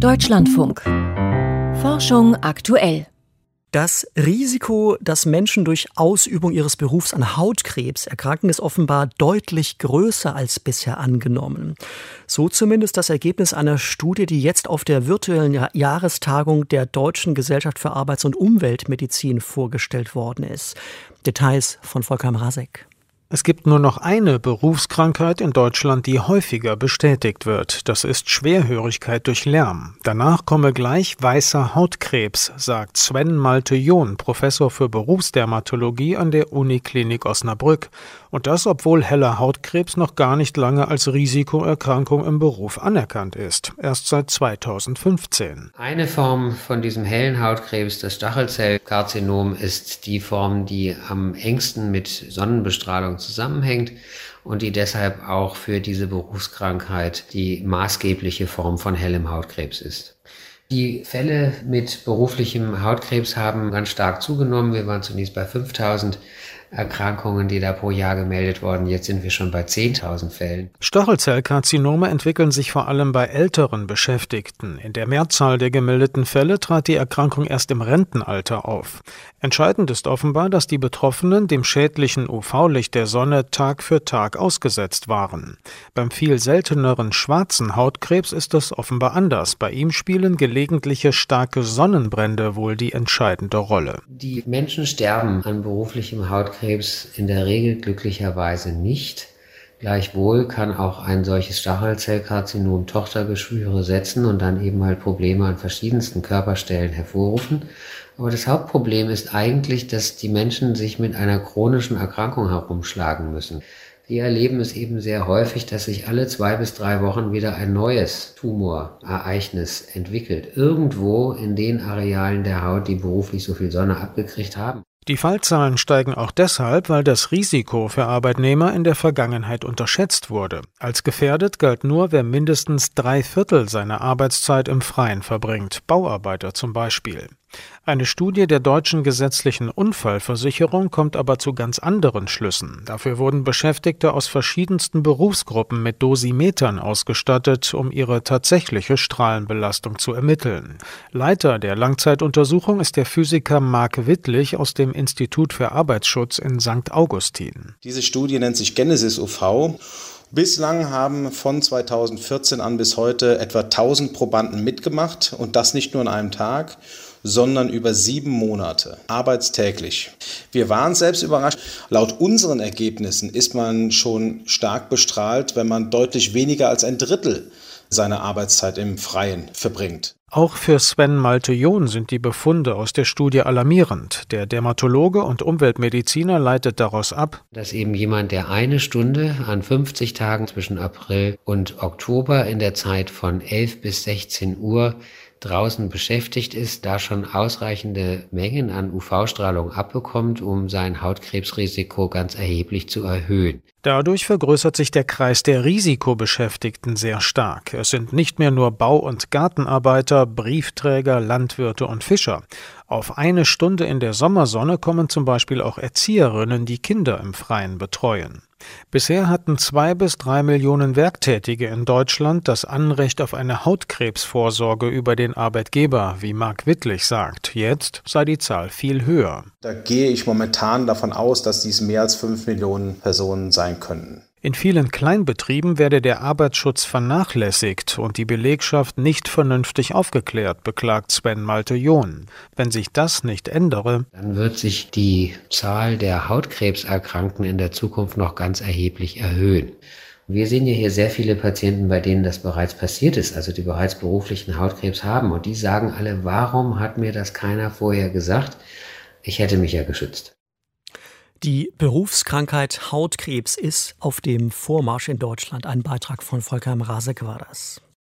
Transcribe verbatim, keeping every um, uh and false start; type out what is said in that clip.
Deutschlandfunk. Forschung aktuell. Das Risiko, dass Menschen durch Ausübung ihres Berufs an Hautkrebs erkranken, ist offenbar deutlich größer als bisher angenommen. So zumindest das Ergebnis einer Studie, die jetzt auf der virtuellen Jahrestagung der Deutschen Gesellschaft für Arbeits- und Umweltmedizin vorgestellt worden ist. Details von Volker Mrazek. Es gibt nur noch eine Berufskrankheit in Deutschland, die häufiger bestätigt wird. Das ist Schwerhörigkeit durch Lärm. Danach komme gleich weißer Hautkrebs, sagt Sven Malte-John, Professor für Berufsdermatologie an der Uniklinik Osnabrück. Und das, obwohl heller Hautkrebs noch gar nicht lange als Risikoerkrankung im Beruf anerkannt ist. Erst seit zweitausendfünfzehn. Eine Form von diesem hellen Hautkrebs, das Stachelzellkarzinom, ist die Form, die am engsten mit Sonnenbestrahlung zusammenhängt und die deshalb auch für diese Berufskrankheit die maßgebliche Form von hellem Hautkrebs ist. Die Fälle mit beruflichem Hautkrebs haben ganz stark zugenommen. Wir waren zunächst bei fünftausend Erkrankungen, die da pro Jahr gemeldet wurden. Jetzt sind wir schon bei zehntausend Fällen. Stachelzellkarzinome entwickeln sich vor allem bei älteren Beschäftigten. In der Mehrzahl der gemeldeten Fälle trat die Erkrankung erst im Rentenalter auf. Entscheidend ist offenbar, dass die Betroffenen dem schädlichen U V-Licht der Sonne Tag für Tag ausgesetzt waren. Beim viel selteneren schwarzen Hautkrebs ist das offenbar anders. Bei ihm spielen gelegentliche starke Sonnenbrände wohl die entscheidende Rolle. Die Menschen sterben an beruflichem Hautkrebs in der Regel glücklicherweise nicht. Gleichwohl kann auch ein solches Stachelzellkarzinom Tochtergeschwüre setzen und dann eben halt Probleme an verschiedensten Körperstellen hervorrufen. Aber das Hauptproblem ist eigentlich, dass die Menschen sich mit einer chronischen Erkrankung herumschlagen müssen. Wir erleben es eben sehr häufig, dass sich alle zwei bis drei Wochen wieder ein neues Tumorereignis entwickelt. Irgendwo in den Arealen der Haut, die beruflich so viel Sonne abgekriegt haben. Die Fallzahlen steigen auch deshalb, weil das Risiko für Arbeitnehmer in der Vergangenheit unterschätzt wurde. Als gefährdet galt nur, wer mindestens drei Viertel seiner Arbeitszeit im Freien verbringt, Bauarbeiter zum Beispiel. Eine Studie der Deutschen Gesetzlichen Unfallversicherung kommt aber zu ganz anderen Schlüssen. Dafür wurden Beschäftigte aus verschiedensten Berufsgruppen mit Dosimetern ausgestattet, um ihre tatsächliche Strahlenbelastung zu ermitteln. Leiter der Langzeituntersuchung ist der Physiker Marc Wittlich aus dem Institut für Arbeitsschutz in Sankt Augustin. Diese Studie nennt sich Genesis U V. Bislang haben von zweitausendvierzehn an bis heute etwa tausend Probanden mitgemacht und das nicht nur an einem Tag, sondern über sieben Monate, arbeitstäglich. Wir waren selbst überrascht. Laut unseren Ergebnissen ist man schon stark bestrahlt, wenn man deutlich weniger als ein Drittel seiner Arbeitszeit im Freien verbringt. Auch für Sven Malte-John sind die Befunde aus der Studie alarmierend. Der Dermatologe und Umweltmediziner leitet daraus ab, dass eben jemand, der eine Stunde an fünfzig Tagen zwischen April und Oktober in der Zeit von elf bis sechzehn Uhr draußen beschäftigt ist, da schon ausreichende Mengen an U V-Strahlung abbekommt, um sein Hautkrebsrisiko ganz erheblich zu erhöhen. Dadurch vergrößert sich der Kreis der Risikobeschäftigten sehr stark. Es sind nicht mehr nur Bau- und Gartenarbeiter, Briefträger, Landwirte und Fischer. Auf eine Stunde in der Sommersonne kommen zum Beispiel auch Erzieherinnen, die Kinder im Freien betreuen. Bisher hatten zwei bis drei Millionen Werktätige in Deutschland das Anrecht auf eine Hautkrebsvorsorge über den Arbeitgeber, wie Marc Wittlich sagt. Jetzt sei die Zahl viel höher. Da gehe ich momentan davon aus, dass dies mehr als fünf Millionen Personen sein könnten. In vielen Kleinbetrieben werde der Arbeitsschutz vernachlässigt und die Belegschaft nicht vernünftig aufgeklärt, beklagt Sven Malte-John. Wenn sich das nicht ändere, dann wird sich die Zahl der Hautkrebserkrankten in der Zukunft noch ganz erheblich erhöhen. Wir sehen ja hier sehr viele Patienten, bei denen das bereits passiert ist, also die bereits beruflichen Hautkrebs haben. Und die sagen alle, warum hat mir das keiner vorher gesagt? Ich hätte mich ja geschützt. Die Berufskrankheit Hautkrebs ist auf dem Vormarsch in Deutschland. Ein Beitrag von Volker Mrazek war das.